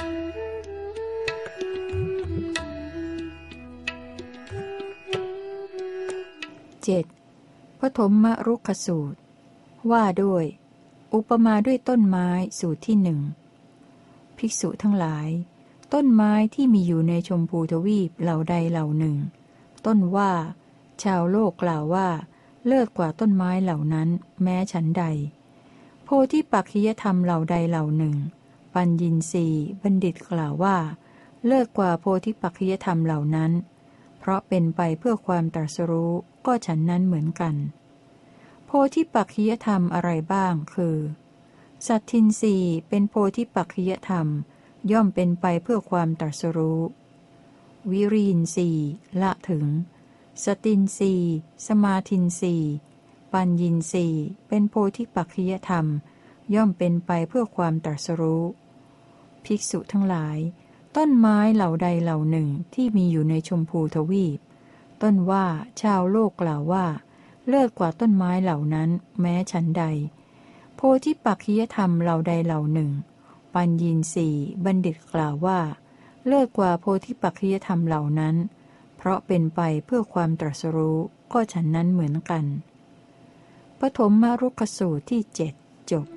7. ปฐมรุกขสูตรว่าด้วยอุปมาด้วยต้นไม้สูตรที่หนึ่งภิกษุทั้งหลายต้นไม้ที่มีอยู่ในชมพูทวีปเหล่าใดเหล่าหนึ่งต้นว่าชาวโลกกล่าวว่าเลิศกว่าต้นไม้เหล่านั้นแม้ฉันใดโพธิปักขิยธรรมเหล่าใดเหล่าหนึ่งปัญญินทรีย์บัณฑิตกล่าวว่าเลิศกว่าโพธิปักขิยธรรมเหล่านั้นเพราะเป็นไปเพื่อความตรัสรู้ก็ฉันนั้นเหมือนกันโพธิปักขิยธรรมอะไรบ้างคือสัตทินทรีย์เป็นโพธิปักขิยธรรมย่อมเป็นไปเพื่อความตรัสรู้วิริยินทรีย์ละถึงสตินทรีย์สมาธินทรีย์ปัญญินทรีย์เป็นโพธิปักขิยธรรมย่อมเป็นไปเพื่อความตรัสรู้ภิกษุทั้งหลายต้นไม้เหล่าใดเหล่าหนึ่งที่มีอยู่ในชมพูทวีปต้นว่าชาวโลกกล่าวว่าเลิศกว่าต้นไม้เหล่านั้นแม้ฉันใดโพธิปักขิยธรรมเหล่าใดเหล่าหนึ่งปัญญินทรีย์บัณฑิตกล่าวว่าเลิศกว่าโพธิปักขิยธรรมเหล่านั้นเพราะเป็นไปเพื่อความตรัสรู้ก็ฉันนั้นเหมือนกันปฐมรุกขสูตรที่เจ็ดจบ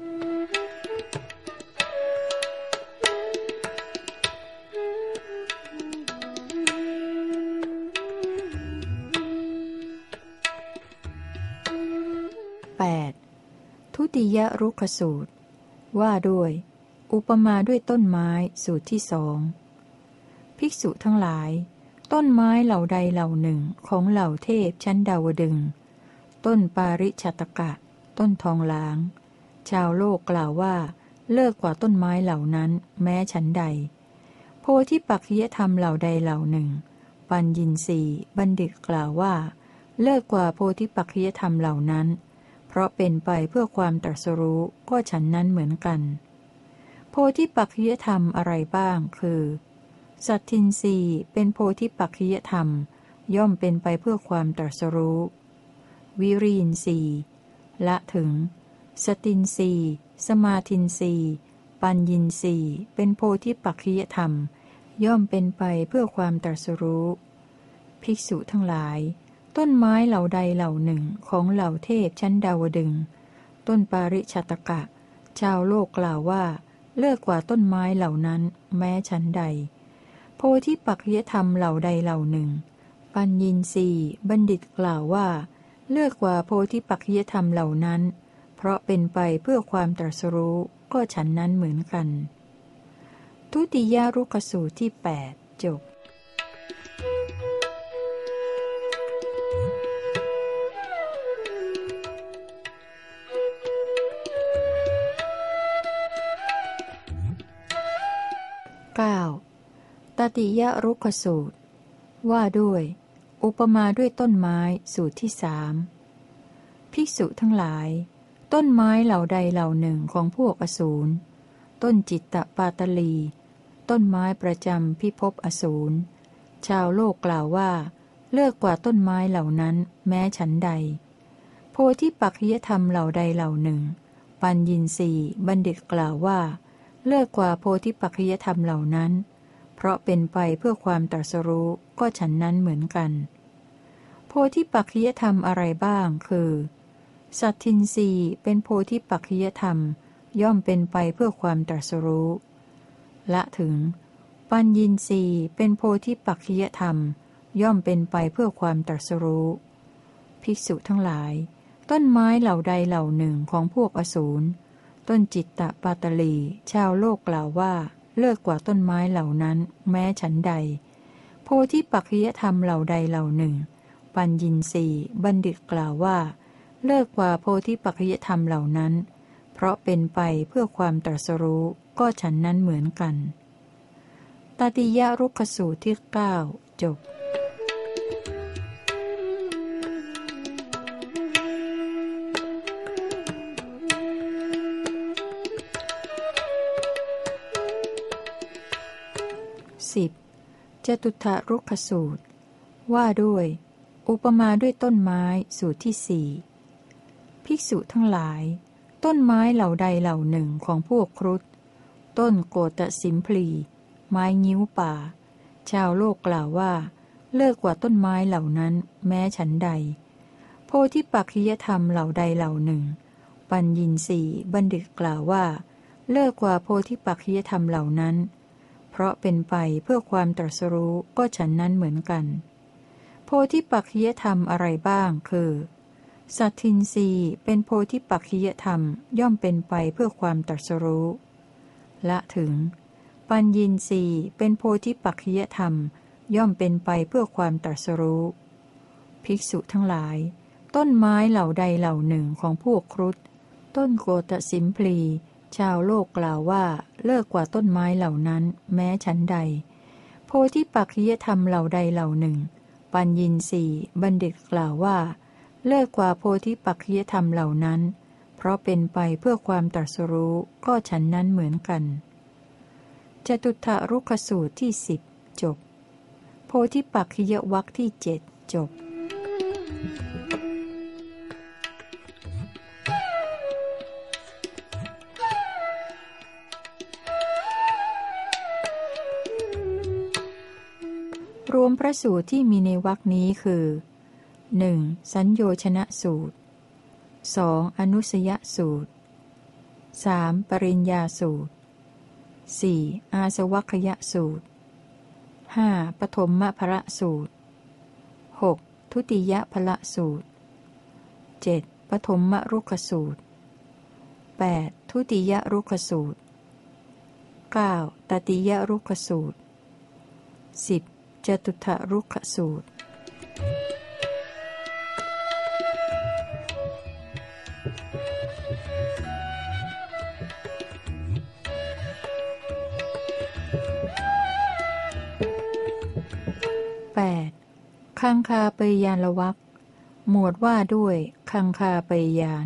ทุติยรุกขสูตรว่าด้วยอุปมาด้วยต้นไม้สูตรที่สองภิกษุทั้งหลายต้นไม้เหล่าใดเหล่าหนึ่งของเหล่าเทพชั้นดาวดึงส์ต้นปาริชัตกะต้นทองหลางชาวโลกกล่าวว่าเลิศกว่าต้นไม้เหล่านั้นแม้ฉันใดโพธิปักขิยธรรมเหล่าใดเหล่าหนึ่งปัญญินทรีย์บัณฑิตกล่าวว่าเลิศกว่าโพธิปักขิยธรรมเหล่านั้นเพราะเป็นไปเพื่อความตรัสรู้ก็ฉันนั้นเหมือนกันโพธิปักขิยธรรมอะไรบ้างคือสัตทินทรีย์เป็นโพธิปักขิยธรรมย่อมเป็นไปเพื่อความตรัสรู้วิริยินทรีย์ละถึงสตินทรีย์สมาธินทรีย์ปัญญินทรีย์เป็นโพธิปักขิยธรรมย่อมเป็นไปเพื่อความตรัสรู้ภิกษุทั้งหลายต้นไม้เหล่าใดเหล่าหนึ่งของเหล่าเทพชั้นดาวดึงส์ต้นปาริชัตกะชาวโลกกล่าวว่าเลิศกว่าต้นไม้เหล่านั้นแม้ฉันใดโพธิปักขิยธรรมเหล่าใดเหล่าหนึ่งปัญญินทรีย์บัณฑิตกล่าวว่าเลิศกว่าโพธิปักขิยธรรมเหล่านั้นเพราะเป็นไปเพื่อความตรัสรู้ก็ฉันนั้นเหมือนกันทุติยรุกขสูตรที่8จบ9. ตติยรุกขสูตรว่าด้วยอุปมาด้วยต้นไม้สูตรที่สามภิกษุทั้งหลายต้นไม้เหล่าใดเหล่าหนึ่งของพวกอสูรต้นจิตตปาตลีต้นไม้ประจำพิภพอสูรชาวโลกกล่าวว่าเลิศกว่าต้นไม้เหล่านั้นแม้ฉันใดโพธิปักขิยธรรมเหล่าใดเหล่าหนึ่งปัญญินทรีย์บัณฑิตกล่าวว่าเลิศกว่าโพธิปักขิยธรรมเหล่านั้นเพราะเป็นไปเพื่อความตรัสรู้ก็ฉันนั้นเหมือนกันโพธิปักขิยธรรมอะไรบ้างคือสัตทินทรีย์เป็นโพธิปักขิยธรรมย่อมเป็นไปเพื่อความตรัสรู้ละถึงปัญญินทรีย์เป็นโพธิปักขิยธรรมย่อมเป็นไปเพื่อความตรัสรู้ภิกษุทั้งหลายต้นไม้เหล่าใดเหล่าหนึ่งของพวกอสูรต้นจิตตปาตลีชาวโลกกล่าวว่าเลิศกว่าต้นไม้เหล่านั้นแม้ฉันใดโพธิปักขิยธรรมเหล่าใดเหล่าหนึ่งปัญญินทรีย์บัณฑิตกล่าวว่าเลิศกว่าโพธิปักขิยธรรมเหล่านั้นเพราะเป็นไปเพื่อความตรัสรู้ก็ฉันนั้นเหมือนกันตติยรุกขสูตรที่9จบ10. จตุถรุกขสูตรว่าด้วยอุปมาด้วยต้นไม้สูตรที่สี่ภิกษุทั้งหลายต้นไม้เหล่าใดเหล่าหนึ่งของพวกครุฑต้นโกตสิมพลีไม้งิ้วป่าชาวโลกกล่าวว่าเลิศกว่าต้นไม้เหล่านั้นแม้ฉันใดโพธิปักขิยธรรมเหล่าใดเหล่าหนึ่งปัญญินสีบัณฑิตกล่าวว่าเลิศกว่าโพธิปักขิยธรรมเหล่านั้นเพราะเป็นไปเพื่อความตรัสรู้ก็ฉันนั้นเหมือนกันโพธิปักขิยธรรมอะไรบ้างคือสัตทินรีเป็นโพธิปักขิยธรรมย่อมเป็นไปเพื่อความตรัสรู้ละถึงปัญญินรีเป็นโพธิปักขิยธรรมย่อมเป็นไปเพื่อความตรัสรู้ภิกษุทั้งหลายต้นไม้เหล่าใดเหล่าหนึ่งของพวกครุฑต้นโกตสิมพลีชาวโลกกล่าวว่าเลิกกว่าต้นไม้เหล่านั้นแม้ฉันใดโพธิปักขิยธรรมเหล่าใดเหล่าหนึ่งปัญญินสีบัณฑิตกล่าวว่าเลิกกว่าโพธิปักขิยธรรมเหล่านั้นเพราะเป็นไปเพื่อความตรัสรู้ก็ฉันนั้นเหมือนกันจตุตถรุกสูตรที่10จบโพธิปักขิยวรรคที่7จบรวมพระสูตรที่มีในวรรคนี้คือ 1. สัญโยชนะสูตร 2. อนุสยสูตร 3. ปริญญาสูตร 4. อาสวัคยสูตร 5. ปฐมพละสูตร 6. ทุติยพละสูตร 7. ปฐมรุกสูตร 8. ทุติยรุกสูตร 9. ตติยรุกสูตร 10. จตุตถรุกสูตร 8. คังคาปริยานวรรคหมวดว่าด้วยคังคาปริยาน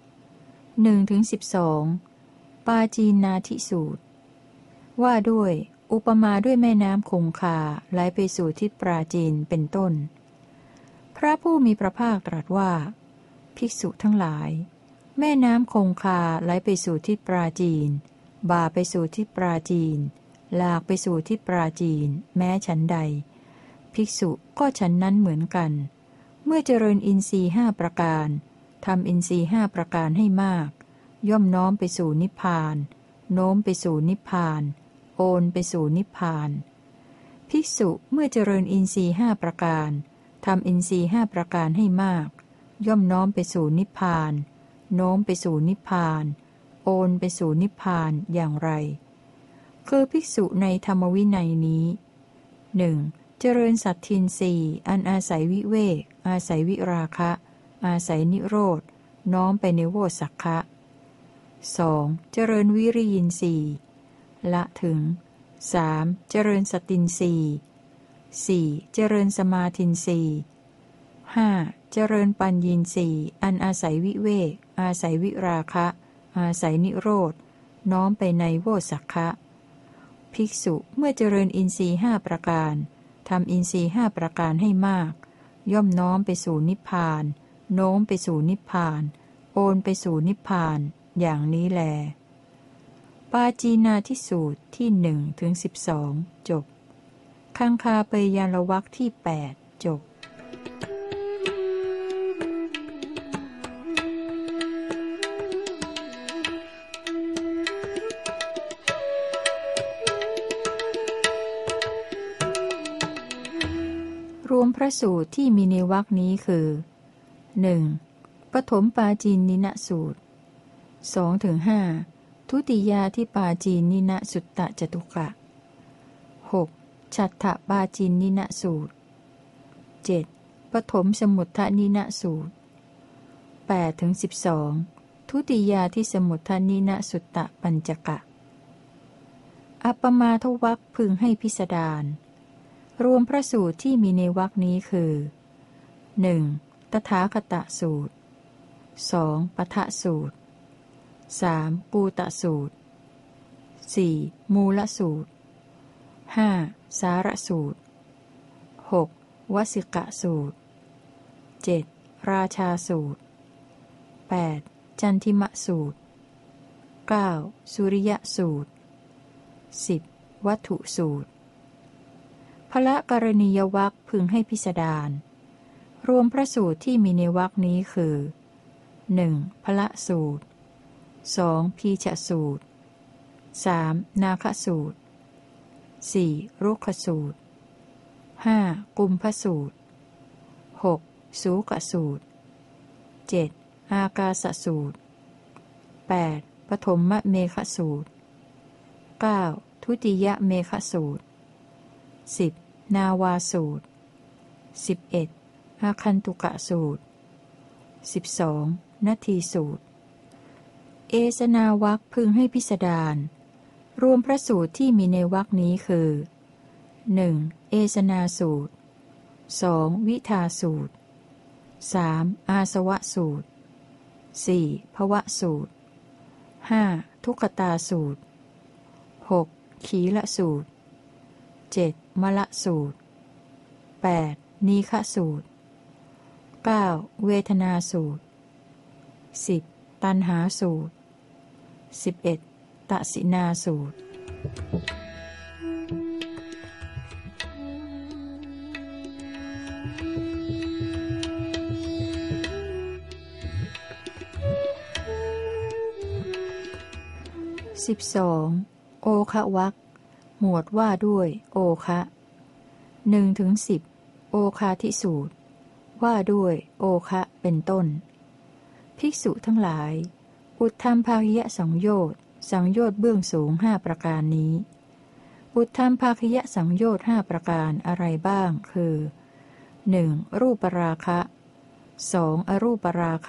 1-12 ปาจีนาทิสูตรว่าด้วยอุปมาด้วยแม่น้ำคงคาไหลไปสู่ทิศปราจีนเป็นต้นพระผู้มีพระภาคตรัสว่าภิกษุทั้งหลายแม่น้ำคงคาไหลไปสู่ทิศปราจีนบ่าไปสู่ทิศปราจีนหลากไปสู่ทิศปราจีนแม้ฉันใดภิกษุก็ฉันนั้นเหมือนกันเมื่อเจริญอินทรีย์5ประการทำอินทรีย์5ประการให้มากย่อมน้อมไปสู่นิพพานโน้มไปสู่นิพพานโอนไปสู่นิพพานภิกษุเมื่อเจริญอินทรีย์5ประการทำอินทรีย์5ประการให้มากย่อมน้อมไปสู่นิพพานโน้มไปสู่นิพพานโอนไปสู่นิพพานอย่างไรคือภิกษุในธรรมวินัยนี้ 1. เจริญสัตทินรีอันอาศัยวิเวกอาศัยวิราคะอาศัยนิโรธน้อมไปในโวสักขะ 2. เจริญวิริยินทรีย์ละถึง 3. เจริญสตินทรีย์ 4. เจริญสมาธินทรีย์ 5. เจริญปัญญินทรีย์อันอาศัยวิเวกอาศัยวิราคะอาศัยนิโรธน้อมไปในโวสักขะภิกษุเมื่อเจริญอินทรีย์5ประการทำอินทรีย์5ประการให้มากย่อมน้อมไปสู่นิพพานโน้มไปสู่นิพพานโอนไปสู่นิพพานอย่างนี้แลปาจีนาทิสูตรที่1-12จบคังคาปริยานวรรคที่8จบรวมพระสูตรที่มีในวรรคนี้คือ 1. ปฐมปาจีนนินะสูตร 2-5 ทุติยาที่ปาจีนนินะสุตตจตุกะ 6. ฉัตถปาจีนนินะสูตร 7. ปฐมสมุทฐนินะสูตร 8-12 ทุติยาที่สมุทฐนินะสุตตปัญจกะอัปปมาทวรรคพึงให้พิสดารรวมพระสูตรที่มีในวรรคนี้คือ 1. ตถาคตสูตร 2. ปทะสูตร 3. กูตสูตร 4. มูลสูตร 5. สารสูตร 6. วสิกะสูตร 7. ราชาสูตร 8. จันทิมะสูตร 9. สุริยสูตร 10. วัตถุสูตรพละกรณียวรรคพึงให้พิสดารรวมพระสูตรที่มีในวรรคนี้คือ 1. พละสูตร 2. พีชสูตร 3. นาคสูตร 4. รุกสูตร 5. กุมพสูตร 6. สูกสูตร 7. อากาสสูตร 8. ปฐมเมขสูตร 9. ทุติยเมขสูตร 10. นาวาสูตร 11. อาคันตุกะสูตร 12. นาทีสูตรเอสนาวรรคพึงให้พิสดารรวมพระสูตรที่มีในวรรคนี้คือ 1. เอสนาสูตร 2. วิทาสูตร 3. อาสวะสูตร 4. ภวะสูตร 5. ทุกขตาสูตร 6. ขีละสูตร 7. มละสูตร 8. นีฆสูตร 9. เวทนาสูตร 10. ตัณหาสูตร 11. ตสินาสูตร12. โอคะวรรคหมวดว่าด้วยโอคะ 1-10 โอคาทิสูตรว่าด้วยโอคะเป็นต้นภิกษุทั้งหลายอุทธัมภาคิยสังโยชน์สังโยชน์เบื้องสูง5ประการนี้อุทธัมภาคิยสังโยชน์5ประการอะไรบ้างคือ 1. รูปราคะ 2. อรูปราคะ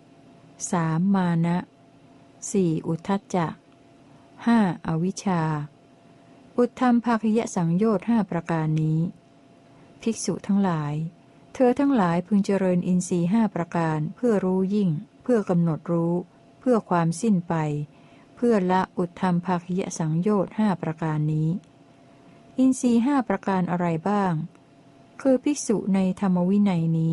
3. มานะ 4. อุทธัจจะ 5. อวิชชาอุทธัมภาคิยสังโยชน์5ประการนี้ภิกษุทั้งหลายเธอทั้งหลายพึงเจริญอินทรีย์5ประการเพื่อรู้ยิ่งเพื่อกำหนดรู้เพื่อความสิ้นไปเพื่อละอุทธัมภาคิยสังโยชน์5ประการนี้อินทรีย์5ประการอะไรบ้างคือภิกษุในธรรมวินัยนี้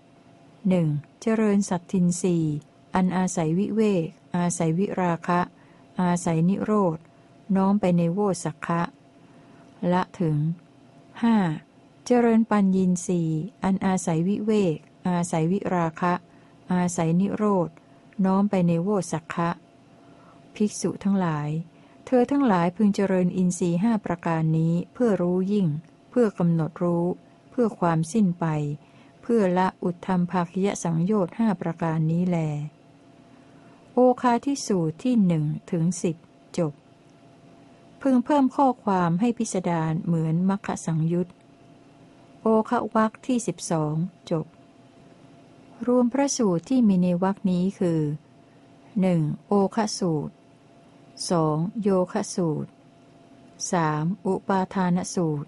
1. เจริญสัตทินทรีย์อันอาศัยวิเวกอาศัยวิราคะอาศัยนิโรธน้อมไปในโวสักขะละถึง 5. เจริญปัญญีทรีย์อันอาศัยวิเวกอาศัยวิราคะอาศัยนิโรธน้อมไปในโวสักขะภิกษุทั้งหลายเธอทั้งหลายพึงเจริญอินทรีย์5ประการนี้เพื่อรู้ยิ่งเพื่อกำหนดรู้เพื่อความสิ้นไปเพื่อละอุทธัมภาคิยสังโยชน์5ประการนี้แลโอคาทิสูตรที่1-10จบพึงเพิ่มข้อความให้พิสดารเหมือนมัคคสังยุตโอคะวรรคที่12จบรวมพระสูตรที่มีในวรรคนี้คือ 1. โอคะสูตร 2. โยคะสูตร 3. อุปาทานสูตร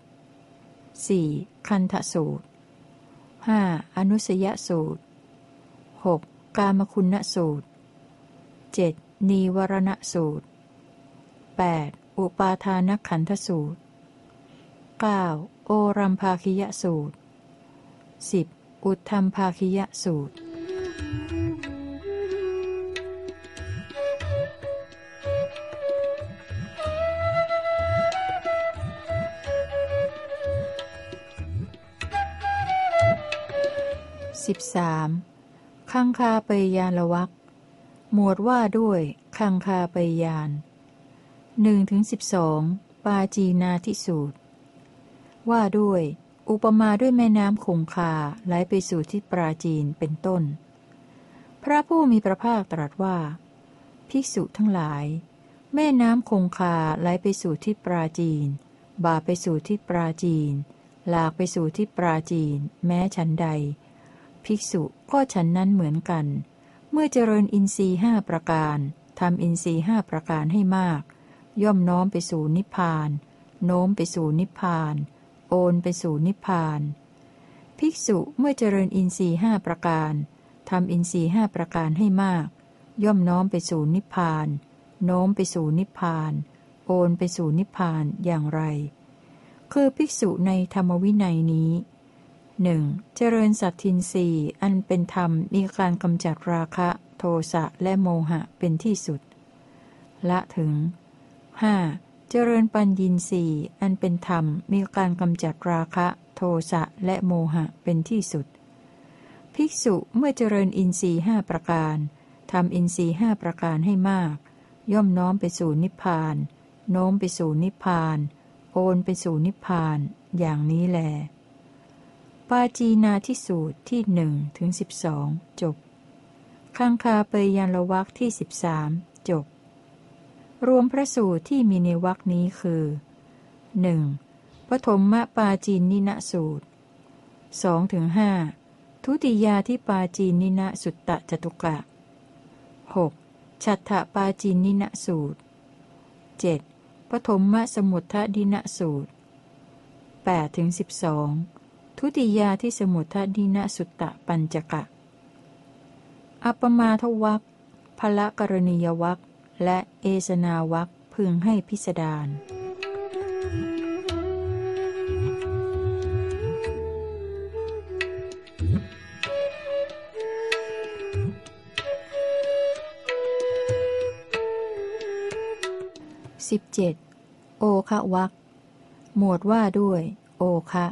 4. คันธสูตร 5. อนุสยสูตร 6. กามคุณสูตร 7. นีวรณสูตร 8. อุปาทานขันธสูตร 9. โอรัมภาคิยสูตร 10. อุทธัมภาคิยสูตร13. คังคาปยานวรรคหมวดว่าด้วยคังคาปยาน 1-12 ปาจีนาทิสูตรว่าด้วยอุปมาด้วยแม่น้ำคงคาไหลไปสู่ทิศปราจีนเป็นต้นพระผู้มีพระภาคตรัสว่าภิกษุทั้งหลายแม่น้ำคงคาไหลไปสู่ทิศปราจีนบ่าไปสู่ทิศปราจีนหลากไปสู่ทิศปราจีนแม้ฉันใดภิกษุก็ฉันนั้นเหมือนกันเมื่อเจริญอินทรีย์5ประการทำอินทรีย์5ประการให้มากย่อมน้อมไปสู่นิพพานโน้มไปสู่นิพพานโอนไปสู่นิพพานภิกษุเมื่อเจริญอินทรีย์5ประการทำอินทรีย์5ประการให้มากย่อมน้อมไปสู่นิพพานโน้มไปสู่นิพพานโอนไปสู่นิพพานอย่างไรคือภิกษุในธรรมวินัยนี้ 1. เจริญสัตทินทรีย์อันเป็นธรรมมีการกำจัดราคะโทสะและโมหะเป็นที่สุดละถึง 5. เจริญปัญญีสีอันเป็นธรรมมีการกำจัดราคะโทสะและโมหะเป็นที่สุดภิกษุเมื่อเจริญอินทรีย์ห้าประการทำอินทรีย์ห้าประการให้มากย่อมน้อมไปสู่นิพพานโน้มไปสู่นิพพานโอนไปสู่นิพพานอย่างนี้แลปาจีนาทิสูตรที่1 ถึง 12จบคังคาเปยยานวรรคที่13จบรวมพระสูตรที่มีในวรรคนี้คือ 1. ปฐมปาจีนินะสูตร 2-5 ทุติยาที่ปาจีนินะสุตตจตุกะ 6. ฉัตถปาจีนินะสูตร 7. ปฐมสมุททดินะสูตร 8-12 ทุติยาที่สมุททดินะสุตตปัญจกะอัปปมาทวรรคพละกรณียวรรคและเอสนาวรรคพึงให้พิสดาร17โอคะวรรคหมวดว่าด้วยโอคะ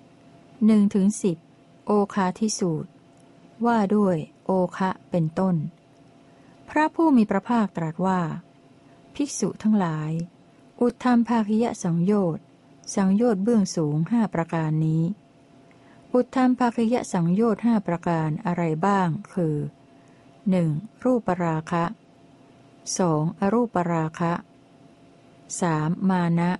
1-10โอคาทิสูตรว่าด้วยโอคะเป็นต้นพระผู้มีพระภาคตรัสว่าภิกษุทั้งหลายอุทธัมภาคิยสังโยชน์สังโยชน์เบื้องสูง5ประการนี้อุทธัมภาคิยสังโยชน์5ประการอะไรบ้างคือ 1. รูปราคะ 2. อรูปราคะ 3. มานะ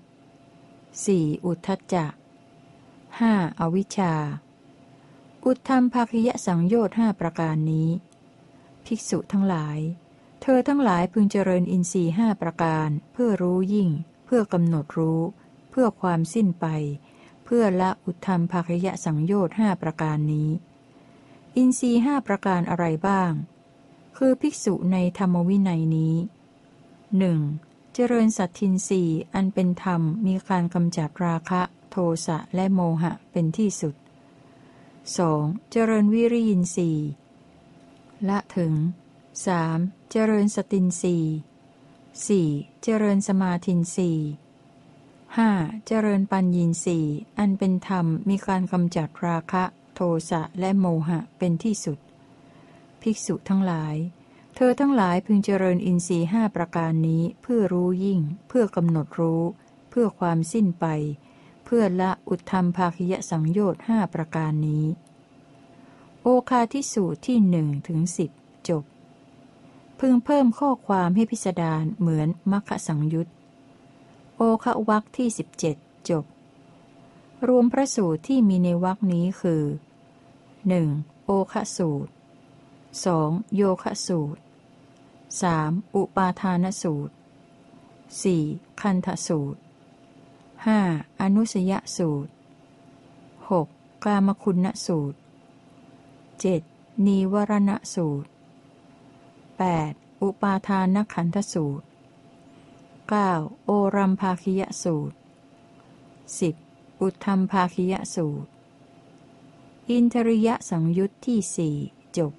4. อุทธัจจะ 5. อวิชชาอุทธัมภาคิยสังโยชน์5ประการนี้ภิกษุทั้งหลายเธอทั้งหลายพึงเจริญอินทรีย์5ประการเพื่อรู้ยิ่งเพื่อกำหนดรู้เพื่อความสิ้นไปเพื่อละอุทธัมภาคิยสังโยชน์5ประการนี้อินทรีย์5ประการอะไรบ้างคือภิกษุในธรรมวินัยนี้ 1. เจริญสัตทินทรีย์อันเป็นธรรมมีการกำจัดราคะโทสะและโมหะเป็นที่สุด 2. เจริญวิริยินทรีย์ละถึง 3. เจริญสตินทรีย์ 4. เจริญสมาธินทรีย์ 5. เจริญปัญญีนทรีย์อันเป็นธรรมมีการกำจัดราคะโทสะและโมหะเป็นที่สุดภิกษุทั้งหลายเธอทั้งหลายพึงเจริญอินทรีย์5ประการนี้เพื่อรู้ยิ่งเพื่อกำหนดรู้เพื่อความสิ้นไปเพื่อละอุทธัมภาคิยสังโยชน์5ประการนี้โอคาทิสูตรที่1-10จบพึงเพิ่มข้อความให้พิสดารเหมือนมัคคสังยุตโอคะวรรคที่17จบรวมพระสูตรที่มีในวรรคนี้คือ 1. โอคะสูตร 2. โยคะสูตร 3. อุปาทานสูตร 4. คันธสูตร 5. อนุสยสูตร 6. กามคุณสูตร 7. นีวรณสูตร 8. อุปาทานขันธสูตร 9. โอรัมภาคิยสูตร 10. อุทธัมภาคิยสูตรอินทริยสังยุตที่4จบ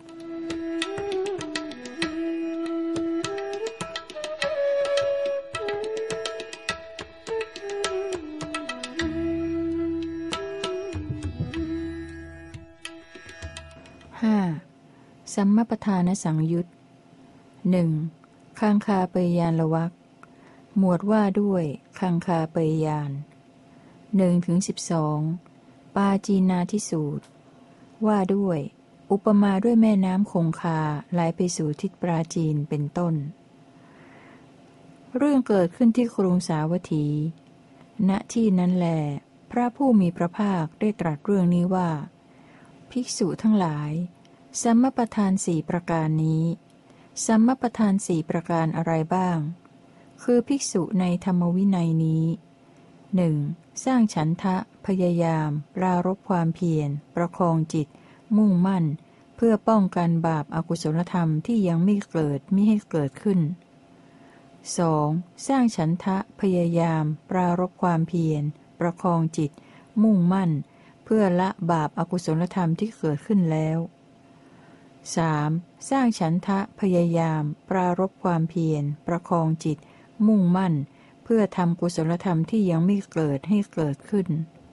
สัมมปทานสังยุต 1. คังคาเปยยานวรรคหมวดว่าด้วยคังคาเปยยาน 1-12 ปาจีนาทิสูตรว่าด้วยอุปมาด้วยแม่น้ำคงคาไหลไปสู่ทิศปราจีนเป็นต้นเรื่องเกิดขึ้นที่กรุงสาวัตถีณที่นั้นแลพระผู้มีพระภาคได้ตรัสเรื่องนี้ว่าภิกษุทั้งหลายสัมมปทาน4ประการนี้สัมมปทาน4ประการอะไรบ้างคือภิกษุในธรรมวินัยนี้ 1. สร้างฉันทะพยายามปรารภความเพียรประคองจิตมุ่งมั่นเพื่อป้องกันบาปอกุศลธรรมที่ยังไม่เกิดมิให้เกิดขึ้น 2. สร้างฉันทะพยายามปรารภความเพียรประคองจิตมุ่งมั่นเพื่อละบาปอกุศลธรรมที่เกิดขึ้นแล้ว 3. สร้างฉันทะพยายามปรารภความเพียรประคองจิตมุ่งมั่นเพื่อพื่อทำกุศลธรรมที่ยังไม่เกิดให้เกิดขึ้น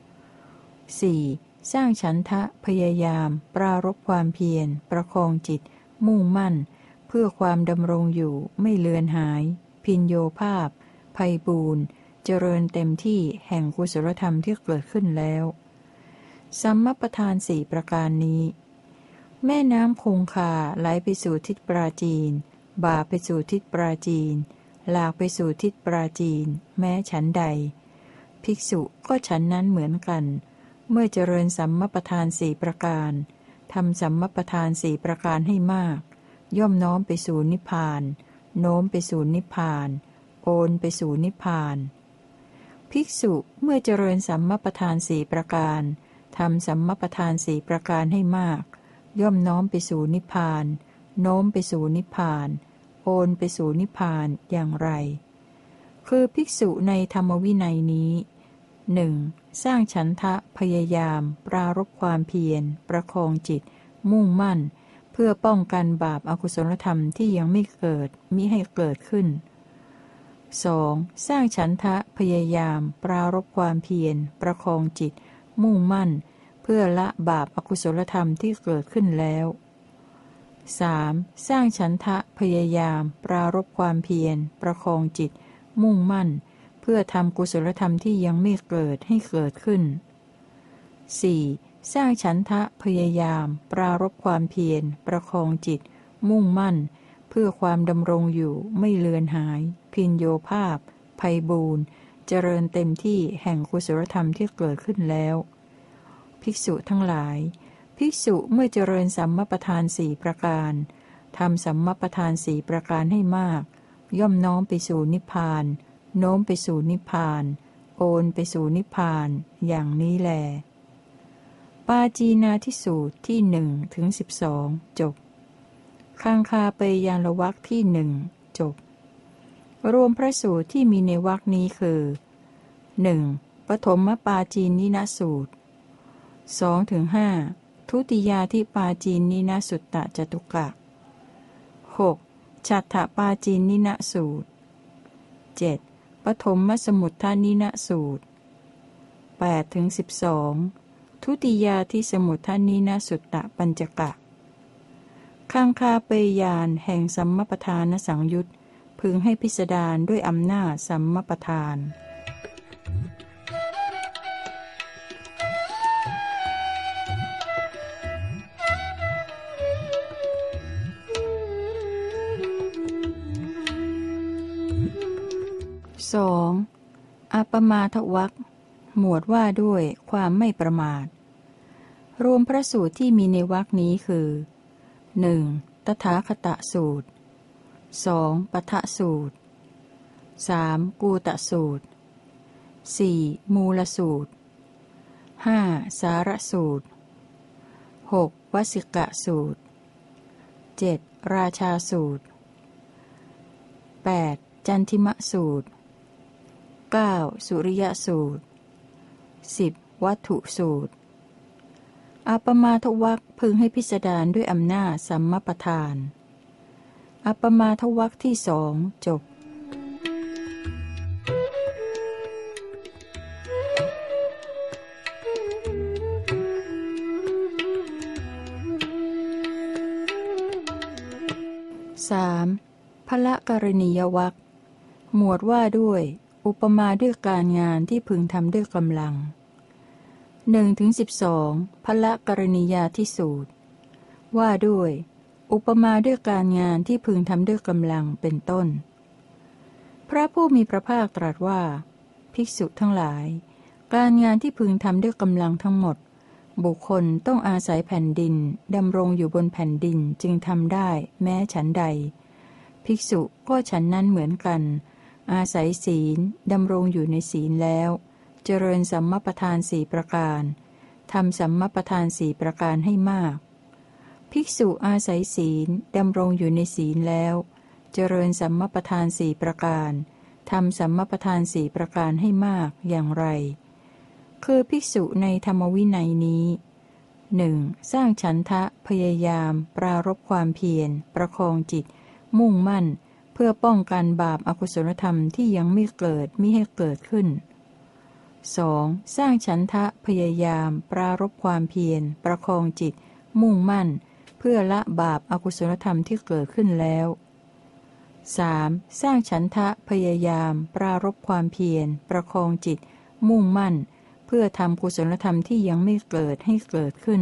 4. สร้างฉันทะพยายามปรารภความเพียรประคองจิตมุ่งมั่นเพื่อความดำรงอยู่ไม่เลือนหายพินโยภาพไพบูรณ์เจริญเต็มที่แห่งกุศลธรรมที่เกิดขึ้นแล้วสัมมปทานสี่ประการนี้แม่น้ำคงคาไหลไปสู่ทิศปราจีนบ่าไปสู่ทิศปราจีนหลากไปสู่ทิศปราจีนแม้ฉันใดภิกษุก็ฉันนั้นเหมือนกันเมื่อเจริญสัมมปทานสี่ประการทำสัมมปทานสี่ประการให้มากย่อมน้อมไปสู่นิพพานโน้มไปสู่นิพพานโอนไปสู่นิพพานภิกษุเมื่อเจริญสัมมปทานสี่ประการทำสัมมปทานสี่ประการให้มากย่อมน้อมไปสู่นิพพานโน้มไปสู่นิพพานโอนไปสู่นิพพานอย่างไรคือภิกษุในธรรมวินัยนี้หนึ่งสร้างฉันทะพยายามปรารภความเพียรประคองจิตมุ่งมั่นเพื่อป้องกันบาปอกุศลธรรมที่ยังไม่เกิดมิให้เกิดขึ้น 2. สร้างฉันทะพยายามปรารภความเพียรประคองจิตมุ่งมั่นเพื่อละบาปอกุศลธรรมที่เกิดขึ้นแล้ว 3. สร้างฉันทะพยายามปรารภความเพียรประคองจิตมุ่งมั่นเพื่อทำกุศลธรรมที่ยังไม่เกิดให้เกิดขึ้น 4. สร้างฉันทะพยายามปรารภความเพียรประคองจิตมุ่งมั่นเพื่อความดำรงอยู่ไม่เลือนหายพินโยภาพไพบูรณ์เจริญเต็มที่แห่งกุศลธรรมที่เกิดขึ้นแล้วภิกษุทั้งหลายภิกษุเมื่อเจริญสัมมปทานสี่ประการทำสัมมปทานสี่ประการให้มากย่อมน้อมไปสู่นิพพานโน้มไปสู่นิพพานโอนไปสู่นิพพานอย่างนี้แลปาจีนาทิสูตรที่1 ถึง 12จบคังคาเปยานวรรคที่1จบรวมพระสูตรที่มีในวรรคนี้คือ 1. ปฐมปาจีนินสูตร 2-5 ทุติยาธิปาจีนินสุตตจตุกะ 6. ฉัตถปาจีนินสูตร 7. ปฐมสมุทฐานินสูตร 8-12 ทุติยาธิสมุทฐานินสุตตปัญจกะคังคาเปยานแห่งสัมมปทานสังยุตพึงให้พิสดารด้วยอำนาจสัมมปทาน2. อัปมาทวรรคหมวดว่าด้วยความไม่ประมาทรวมพระสูตรที่มีในวรรคนี้คือ 1. ตถาคตสูตร 2. ปทะสูตร 3. กูตสูตร 4. มูลสูตร 5. สารสูตร 6. วสิกะสูตร 7. ราชาสูตร 8. จันทิมะสูตร 9. สุริยสูตร 10. วัตถุสูตรอัปมาทวรรคพึงให้พิสดารด้วยอำนาจสัมมปทานอัปมาทวรรคที่2จบ3. พละกรณียวรรคหมวดว่าด้วยอุปมาด้วยการงานที่พึงทำด้วยกำลัง 1-12 พละกรณียาทิสูตรว่าด้วยอุปมาด้วยการงานที่พึงทำด้วยกำลังเป็นต้นพระผู้มีพระภาคตรัสว่าภิกษุทั้งหลายการงานที่พึงทำด้วยกำลังทั้งหมดบุคคลต้องอาศัยแผ่นดินดำรงอยู่บนแผ่นดินจึงทำได้แม้ฉันใดภิกษุก็ฉันนั้นเหมือนกันอาศัยศีลดำรงอยู่ในศีลแล้วเจริญสัมมปทานสี่ประการทำสัมมปทานสี่ประการให้มากภิกษุอาศัยศีลดำรงอยู่ในศีลแล้วเจริญสัมมปทานสี่ประการทำสัมมปทานสี่ประการให้มากอย่างไรคือภิกษุในธรรมวินัยนี้ 1. สร้างฉันทะพยายามปรารภความเพียรประคองจิตมุ่งมั่นพื่อป้องกันบาปอกุศลธรรมที่ยังไม่เกิดมิให้เกิดขึ้น 2. สร้างฉันทะพยายามปรารภความเพียรประคองจิตมุ่งมั่นเพื่อละบาปอกุศลธรรมที่เกิดขึ้นแล้ว 3. สร้างฉันทะพยายามปรารภความเพียรประคองจิตมุ่งมั่นเพื่อทำกุศลธรรมที่ยังไม่เกิดให้เกิดขึ้น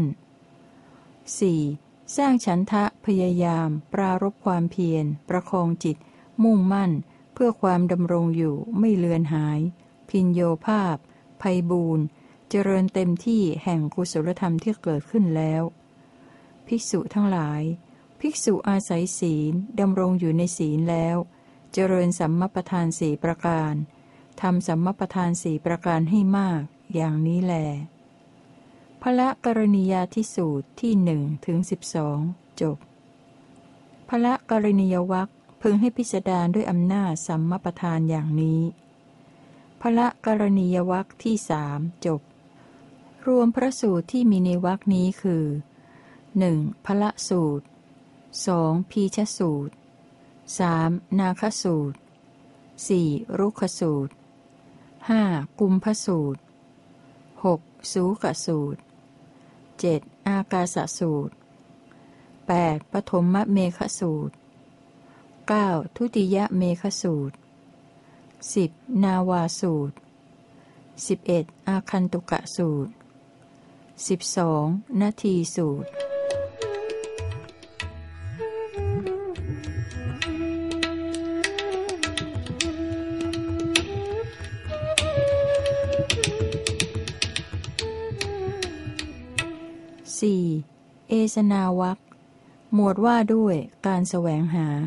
4. สร้างฉันทะพยายามปรารภความเพียรประคองจิตมุ่งมั่นเพื่อความดำรงอยู่ไม่เลือนหายพินโยภาพไพบูรณ์เจริญเต็มที่แห่งกุศลธรรมที่เกิดขึ้นแล้วภิกษุทั้งหลายภิกษุอาศัยศีลดำรงอยู่ในศีลแล้วเจริญสัมมัปทานสี่ประการทำสัมมัปทานสี่ประการให้มากอย่างนี้แลพละกรณียาธิสูตรที่1-12จบพละกรณียวรรคพึงให้พิสดารด้วยอำนาจสัมมัปทานอย่างนี้พละกรณียวรรคที่3จบรวมพระสูตรที่มีในวรรคนี้คือ 1. พละสูตร 2. พีชสูตร 3. นาคสูตร 4. รุกขสูตร 5. กุมภสูตร 6. สูกสูตร 7. อากาสสูตร 8. ปฐมเมขสูตร 9. ทุติยเมขสูตร 10. นาวาสูตร 11. อาคันตุกะสูตร 12. นาทีสูตร4. เอสนาวรรคหมวดว่าด้วยการแสวงหา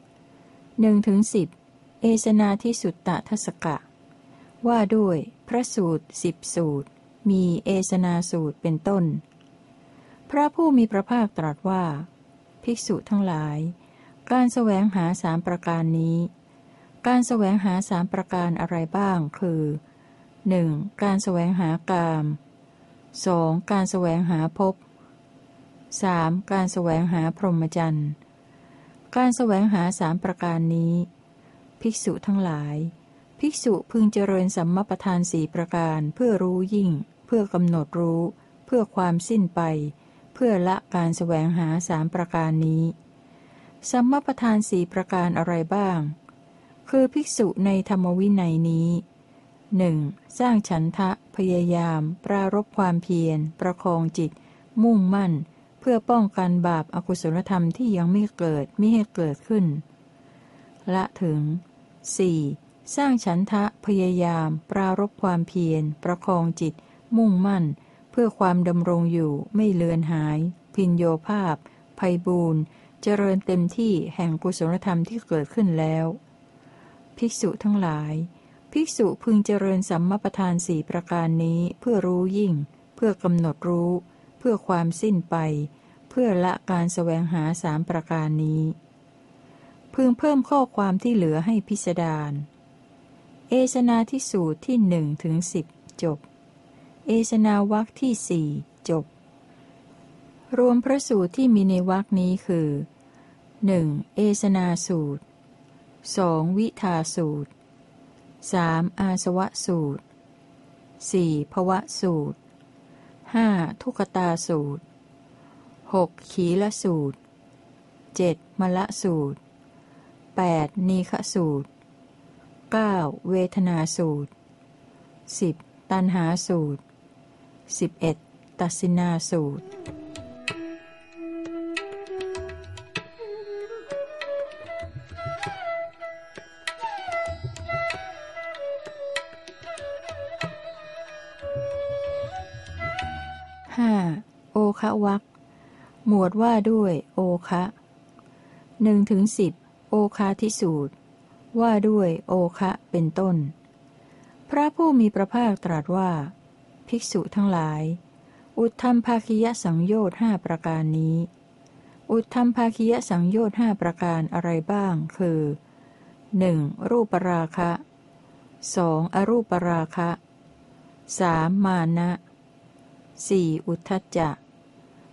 1-10 เอสนาทิสุตตทัสสกะว่าด้วยพระสูตร10สูตรมีเอสนาสูตรเป็นต้นพระผู้มีพระภาคตรัสว่าภิกษุทั้งหลายการแสวงหา3ประการนี้การแสวงหา3ประการอะไรบ้างคือ 1. การแสวงหากาม 2. การแสวงหาภพ 3. การแสวงหาพรหมจรรย์การแสวงหา3ประการนี้ภิกษุทั้งหลายภิกษุพึงเจริญสัมมัปทาน4ประการเพื่อรู้ยิ่งเพื่อกำหนดรู้เพื่อความสิ้นไปเพื่อละการแสวงหา3ประการนี้สัมมัปทาน4ประการอะไรบ้างคือภิกษุในธรรมวินัยนี้ 1. สร้างฉันทะพยายามปรารภความเพียรประคองจิตมุ่งมั่นเพื่อป้องกันบาปอกุศลธรรมที่ยังไม่เกิดมิให้เกิดขึ้นละถึง 4. สร้างฉันทะพยายามปรารภความเพียรประคองจิตมุ่งมั่นเพื่อความดำรงอยู่ไม่เลือนหายพินโยภาพไพบูรณ์เจริญเต็มที่แห่งกุศลธรรมที่เกิดขึ้นแล้วภิกษุทั้งหลายภิกษุพึงเจริญสัมมัปทาน4ประการนี้เพื่อรู้ยิ่งเพื่อกำหนดรู้เพื่อความสิ้นไปเพื่อละการแสวงหา3ประการนี้พึงเพิ่มข้อความที่เหลือให้พิสดารเอสนาทิสูตรที่1-10จบเอสนาวรรคที่4จบรวมพระสูตรที่มีในวรรคนี้คือ 1. เอสนาสูตร 2. วิทาสูตร 3. อาสวะสูตร 4. ภวสูตร 5. ทุกขตาสูตร 6. ขีลสูตร 7. มละสูตร 8. นีฆสูตร 9. เวทนาสูตร 10. ตัณหาสูตร 11. ตัสสินาสูตร5. โอคะวรรคหมวดว่าด้วยโอคะ1-10 โอคาทิสูตรว่าด้วยโอคะเป็นต้นพระผู้มีพระภาคตรัสว่าภิกษุทั้งหลายอุทธัมภาคิยสังโยชน์5ประการนี้อุทธัมภาคิยสังโยชน์5ประการอะไรบ้างคือ 1. รูปราคะ 2. อรูปราคะ 3. มานะ 4. อุทธัจจะ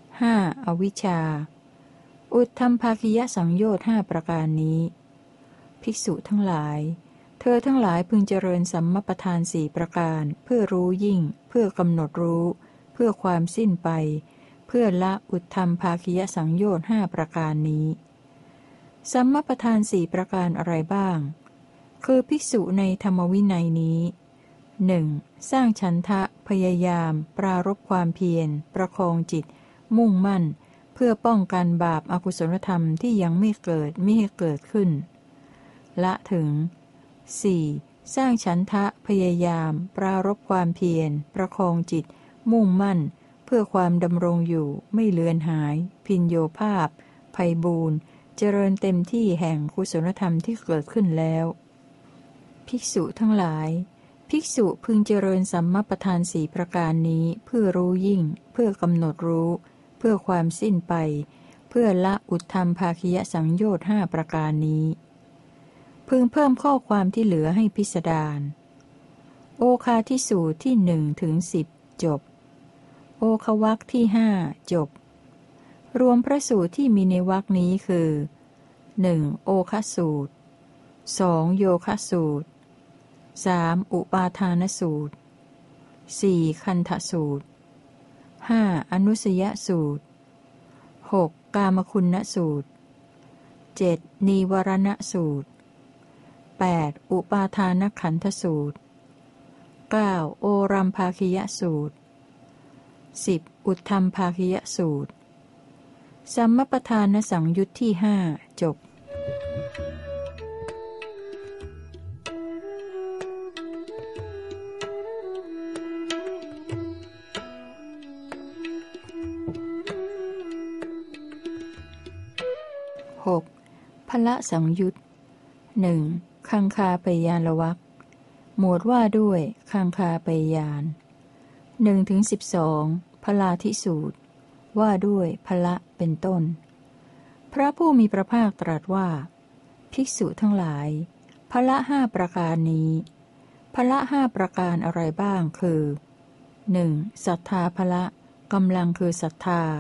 5. อวิชชาอุทธัมภาคิยสังโยชน์5ประการนี้ภิกษุทั้งหลายเธอทั้งหลายพึงเจริญสัมมปทานสี่ประการเพื่อรู้ยิ่งเพื่อกำหนดรู้เพื่อความสิ้นไปเพื่อละอุทธัมภาคิยสังโยชน์5ประการนี้สัมมปทานสี่ประการอะไรบ้างคือภิกษุในธรรมวินัยนี้ 1. สร้างฉันทะพยายามปรารภความเพียรประคองจิตมุ่งมั่นเพื่อป้องกันบาปอกุศลธรรมที่ยังไม่เกิดมิให้เกิดขึ้นละถึง 4. สร้างฉันทะพยายามปรารภความเพียรประคองจิตมุ่งมั่นเพื่อความดำรงอยู่ไม่เลือนหายพินโยภาพไพบูรณ์เจริญเต็มที่แห่งกุศลธรรมที่เกิดขึ้นแล้วภิกษุทั้งหลายภิกษุพึงเจริญสัมมาประธานสี่ประการนี้เพื่อรู้ยิ่งเพื่อกำหนดรู้เพื่อความสิ้นไปเพื่อละอุทธัมภาคิยสังโยชน์5ประการนี้พึงเพิ่มข้อความที่เหลือให้พิสดารโอคาทิสูตรที่1ถึง10จบโอควรรคที่5จบรวมพระสูตรที่มีในวรรคนี้คือ 1. โอคสูตร 2. โยคสูตร 3. อุปาทานสูตร 4. คันธสูตร 5. อนุสยสูตร 6. กามคุณสูตร 7. นีวรณสูตร 8. อุปาทานขันธสูตร 9. โอรัมภาคิยสูตร 10. อุทธัมภาคิยสูตรสัมมปทานสังยุตที่5จบ6. พละสังยุต 1. คังคาปยานวรรคหมวดว่าด้วยคังคาปยาน1ถึง12พลาธิสูตรว่าด้วยพละเป็นต้นพระผู้มีพระภาคตรัสว่าภิกษุทั้งหลายพละ5ประการนี้พละ5ประการอะไรบ้างคือ 1. ศรัทธาพละกำลังคือศรัทธา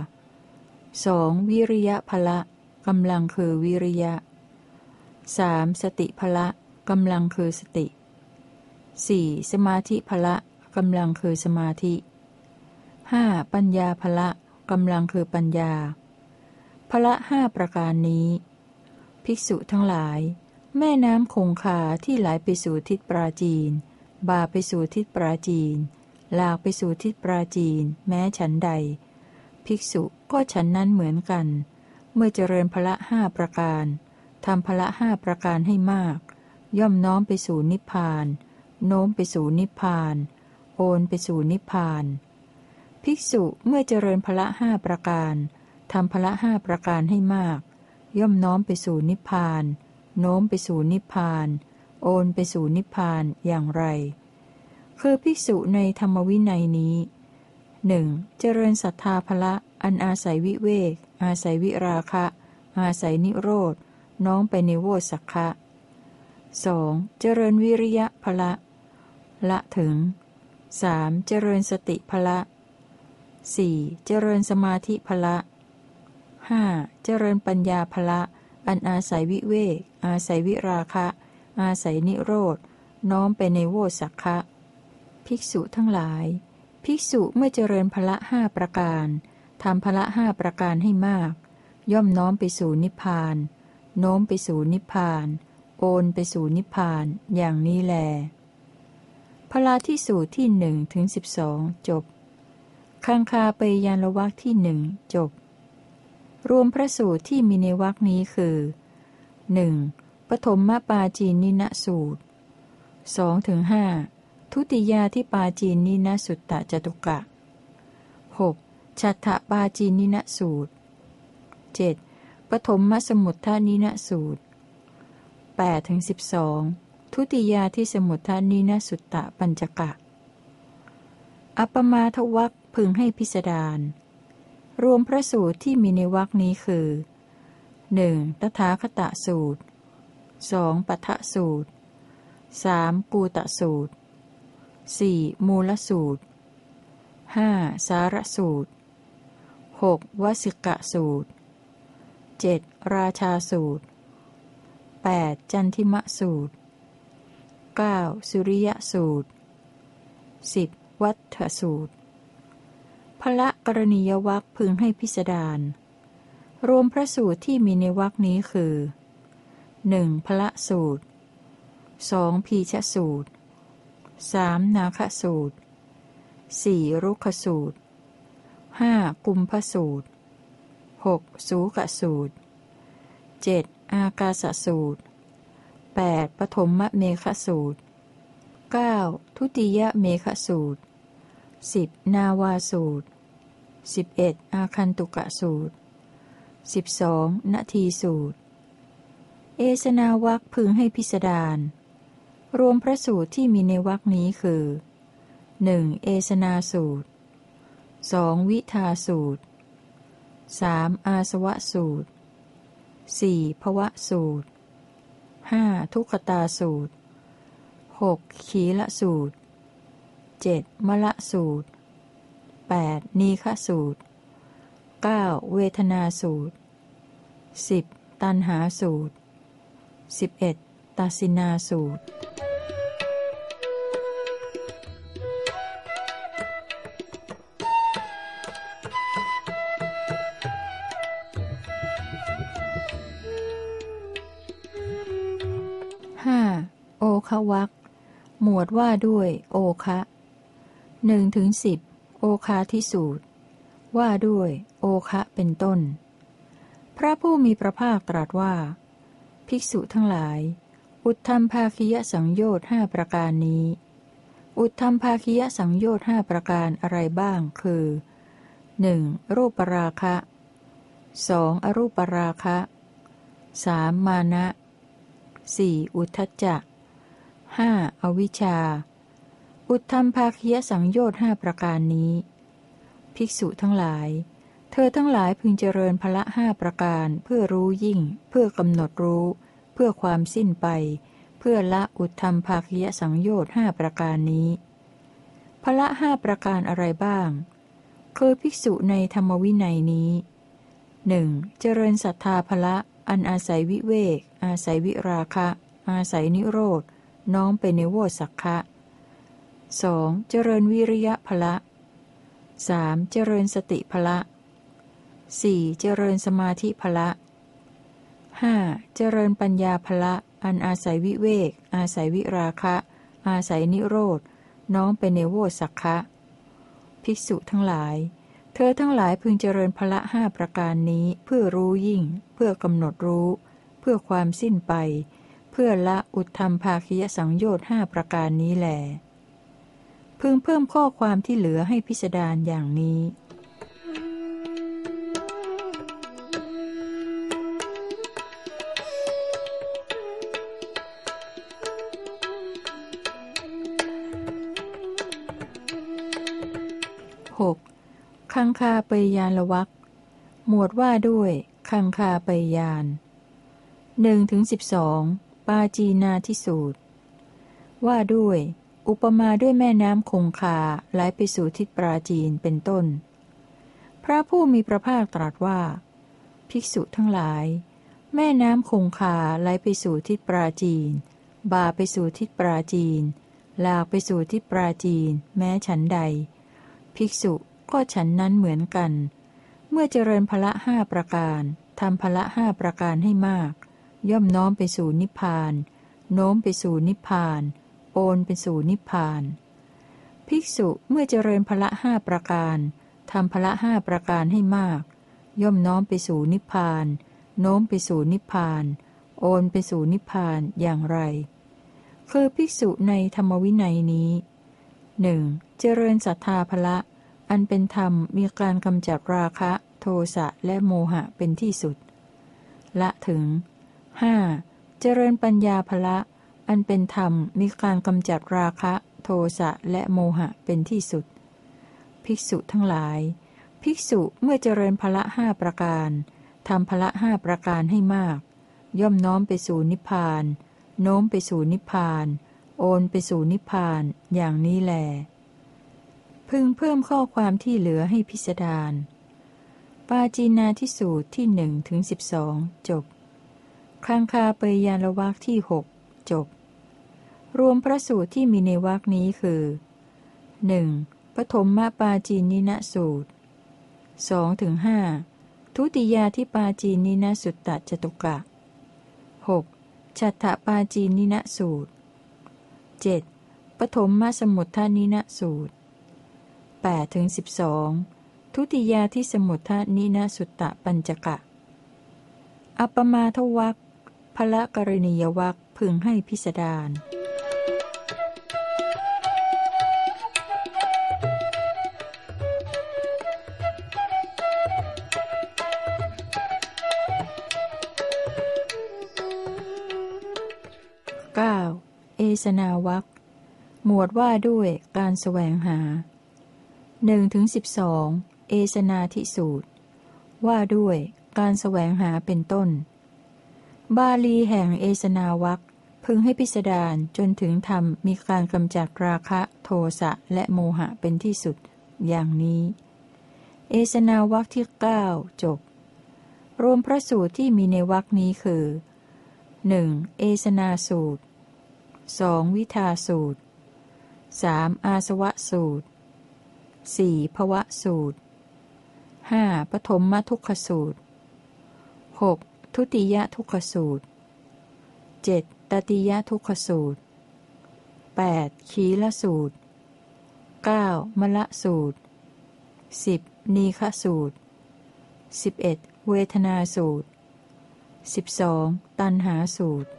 2. วิริยะพละกำลังคือวิริยะ 3. สติพละกำลังคือสติ 4. สมาธิพละกำลังคือสมาธิ 5. ปัญญาพละกำลังคือปัญญาพละ5ประการนี้ภิกษุทั้งหลายแม่น้ำคงคาที่ไหลไปสู่ทิศปราจีนบ่าไปสู่ทิศปราจีนหลากไปสู่ทิศปราจีนแม้ฉันใดภิกษุก็ฉันนั้นเหมือนกันเมื่อเจริญพละ5ประการทำพละ5ประการให้มากย่อมน้อมไปสู่นิพพานโน้มไปสู่นิพพานโอนไปสู่นิพพานภิกษุเมื่อเจริญพละ5ประการทำพละ5ประการให้มากย่อมน้อมไปสู่นิพพานโน้มไปสู่นิพพานโอนไปสู่นิพพานอย่างไรคือภิกษุในธรรมวินัยนี้ 1. เจริญศรัทธาพละอันอาศัยวิเวกอาศัยวิราคะอาศัยนิโรธน้อมไปในโวสักขะ 2. เจริญวิริยะพละละถึง 3. เจริญสติพละ 4. เจริญสมาธิพละ 5. เจริญปัญญาพละอันอาศัยวิเวกอาศัยวิราคะอาศัยนิโรธน้อมไปในโวสักขะภิกษุทั้งหลายภิกษุเมื่อเจริญพละ5ประการทำพละ5ประการให้มากย่อมน้อมไปสู่นิพพานโน้มไปสู่นิพพานโอนไปสู่นิพพานอย่างนี้แลพลาธิสูตรที่1ถึง12จบคังคาปยานวรรคที่1จบรวมพระสูตรที่มีในวรรคนี้คือ 1. ปฐมปาจีนินะสูตร 2-5 ทุติยาที่ปาจีนินะสุตตจตุกะ 6. ฉัตถปาจีนินะสูตร 7. ปฐมสมุทฐานินะสูตร 8-12 ทุติยาที่สมุทฐานินะสุตตะปัญจกะอัปมาทวรรคพึงให้พิสดารรวมพระสูตรที่มีในวรรคนี้คือ 1. ตถาคตสูตร 2. ปัฏฐสูตร 3. กูตสูตร 4. มูลสูตร 5. สารสูตร 6. วสิกะสูตร 7. ราชาสูตร 8. จันทิมะสูตร 9. สุริยสูตร 10. วัฏฐสูตรพละกรณียวรรคพึงให้พิสดารรวมพระสูตรที่มีในวรรคนี้คือ 1. พละสูตร 2. พีชสูตร 3. นาคสูตร 4. รุกขสูตร 5. กุมภสูตร 6. สูกสูตร 7. อากาสสูตร 8. ปฐมเมขสูตร 9. ทุติยเมขสูตร 10. นาวาสูตร 11. อาคันตุกะสูตร 12. นาทีสูตรเอสนาวรรคพึงให้พิสดารรวมพระสูตรที่มีในวรรคนี้คือ 1. เอสนาสูตร 2. วิทาสูตร 3. อาสวะสูตร 4. ภวสูตร 5. ทุกขตาสูตร 6. ขีละสูตร 7. มละสูตร 8. นีฆสูตร 9. เวทนาสูตร 10. ตัณหาสูตร 11. ตัสสินาสูตรโอควรรคหมวดว่าด้วยโอคะ1-10โอคาทิสูตรว่าด้วยโอคะเป็นต้นพระผู้มีพระภาคตรัสว่าภิกษุทั้งหลายอุทธัมภาคิยสังโยชน์5ประการนี้อุทธัมภาคิยสังโยชน์5ประการอะไรบ้างคือ 1. รูปราคะ 2. อรูปราคะ 3. มานะ 4. อุทธัจจะ 5. อวิชชาอุทธัมภาคิยสังโยชน์5ประการนี้ภิกษุทั้งหลายเธอทั้งหลายพึงเจริญพละ5ประการเพื่อรู้ยิ่งเพื่อกำหนดรู้เพื่อความสิ้นไปเพื่อละอุทธัมภาคิยสังโยชน์5ประการนี้พละ5ประการอะไรบ้างคือภิกษุในธรรมวินัยนี้ 1. เจริญศรัทธาพละอันอาศัยวิเวกอาศัยวิราคะอาศัยนิโรธน้อมไปในโวสักขะ 2. เจริญวิริยะพละ 3. เจริญสติพละ 4. เจริญสมาธิพละ 5. เจริญปัญญาพละอันอาศัยวิเวกอาศัยวิราคะอาศัยนิโรธน้อมไปในโวสักขะภิกษุทั้งหลายเธอทั้งหลายพึงเจริญพละ5ประการนี้เพื่อรู้ยิ่งเพื่อกำหนดรู้เพื่อความสิ้นไปเพื่อละอุทธัมภาคิยสังโยชน์5ประการนี้แลพึงเพิ่มข้อความที่เหลือให้พิสดารอย่างนี้ 6. คังคาเปยยานวรรคหมวดว่าด้วยคังคาเปยยาน 1-12 ปาจีนาทิสูตรว่าด้วยอุปมาด้วยแม่น้ำคงคาไหลไปสู่ทิศปราจีนเป็นต้นพระผู้มีพระภาคตรัสว่าภิกษุทั้งหลายแม่น้ำคงคาไหลไปสู่ทิศปราจีนบ่าไปสู่ทิศปราจีนหลากไปสู่ทิศปราจีนแม้ฉันใดภิกษุก็ฉันนั้นเหมือนกันเมื่อเจริญพละ5ประการทำพละ5ประการให้มากย่อมน้อมไปสู่นิพพานโน้มไปสู่นิพพานโอนไปสู่นิพพานภิกษุเมื่อเจริญพละ5ประการทำพละ5ประการให้มากย่อมน้อมไปสู่นิพพานโน้มไปสู่นิพพานโอนไปสู่นิพพานอย่างไรคือภิกษุในธรรมวินัยนี้ 1. เจริญศรัทธาพละอันเป็นธรรมมีการกำจัดราคะโทสะและโมหะเป็นที่สุดละถึง 5. เจริญปัญญาพละอันเป็นธรรมมีการกำจัดราคะโทสะและโมหะเป็นที่สุดภิกษุทั้งหลายภิกษุเมื่อเจริญพละ5ประการทำพละ5ประการให้มากย่อมน้อมไปสู่นิพพานโน้มไปสู่นิพพานโอนไปสู่นิพพานอย่างนี้แลพึงเพิ่มข้อความที่เหลือให้พิสดารปาจีนาทิสูตรที่1-12จบคังคาเปยานวรรคที่6จบรวมพระสูตรที่มีในวรรคนี้คือ 1. ปฐมปาจีนินะสูตร 2-5 ทุติยาที่ปาจีนินะสุตตจตุกะ 6. ฉัตถปาจีนินะสูตร 7. ปฐมสมุทฐานินะสูตร 8-12 ทุติยาที่สมุทฐานินะสุตตปัญจกะอัปปมาทวรรคพละกรณียวรรคพึงให้พิสดารเอสนาวรรคหมวดว่าด้วยการแสวงหา 1-12 เอสนาธิสูตรว่าด้วยการแสวงหาเป็นต้นบาลีแห่งเอสนาวรรคพึงให้พิสดารจนถึงธรรมมีการกำจัดราคะโทสะและโมหะเป็นที่สุดอย่างนี้เอสนาวรรคที่9จบรวมพระสูตรที่มีในวรรคนี้คือ 1. เอสนาสูตร 2. วิทาสูตร 3. อาสวะสูตร 4. ภวสูตร 5. ปฐมทุกขสูตร 6. ทุติยทุกขสูตร 7. ตติยทุกขสูตร 8. ขีลสูตร 9. มละสูตร 10. นีฆสูตร 11. เวทนาสูตร 12. ตัณหาสูตร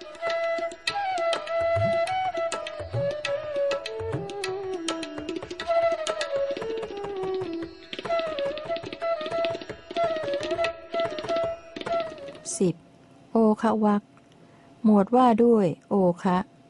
10. โอคะวรรคหมวดว่าด้วยโอคะ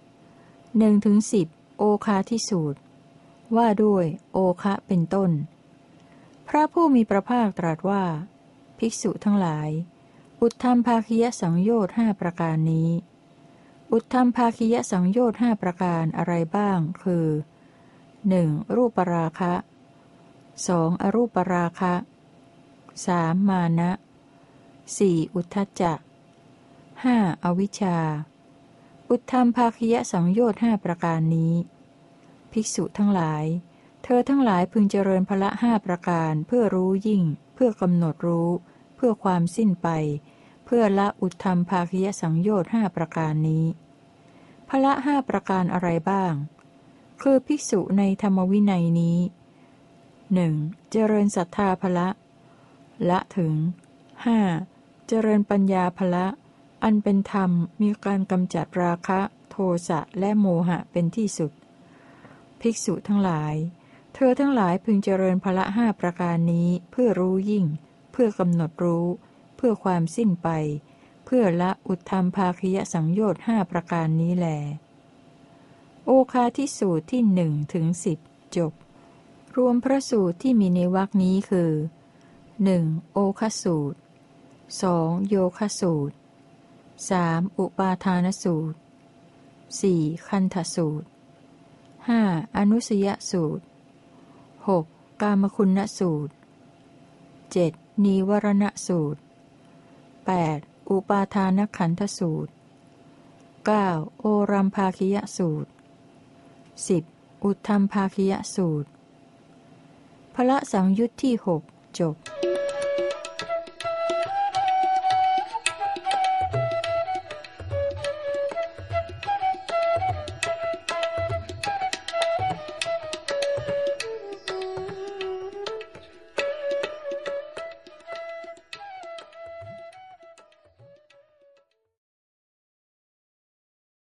1-10 โอคาทิสูตรว่าด้วยโอคะเป็นต้นพระผู้มีพระภาคตรัสว่าภิกษุทั้งหลายอุทธัมภาคิยสังโยชน์5ประการนี้อุทธัมภาคิยสังโยชน์5ประการอะไรบ้างคือ 1. รูปราคะ 2. อรูปราคะ 3. มานะ 4. อุทธัจจะ 5. อวิชชาอุทธัมภาคิยสังโยชน์5ประการนี้ภิกษุทั้งหลายเธอทั้งหลายพึงเจริญพละ5ประการเพื่อรู้ยิ่งเพื่อกำหนดรู้เพื่อความสิ้นไปเพื่อละอุทธัมภาคิยสังโยชน์5ประการนี้พละ5ประการอะไรบ้างคือภิกษุในธรรมวินัยนี้ 1. เจริญศรัทธาพละละถึง 5. เจริญปัญญาพละอันเป็นธรรมมีการกำจัดราคะโทสะและโมหะเป็นที่สุดภิกษุทั้งหลายเธอทั้งหลายพึงเจริญพละ5ประการนี้เพื่อรู้ยิ่งเพื่อกำหนดรู้เพื่อความสิ้นไปเพื่อละอุทธัมภาคิยสังโยชน์5ประการนี้แลโอคาทิสูตรที่1-10จบรวมพระสูตรที่มีในวรรคนี้คือ 1. โอคสูตร 2. โยคสูตร 3. อุปาทานสูตร 4. คันธสูตร 5. อนุสยสูตร 6. กามคุณสูตร 7. นีวรณสูตร 8. อุปาทานขันธสูตร 9. โอรัมภาคิยสูตร 10. อุทธัมภาคิยสูตรพละสังยุตที่6จบ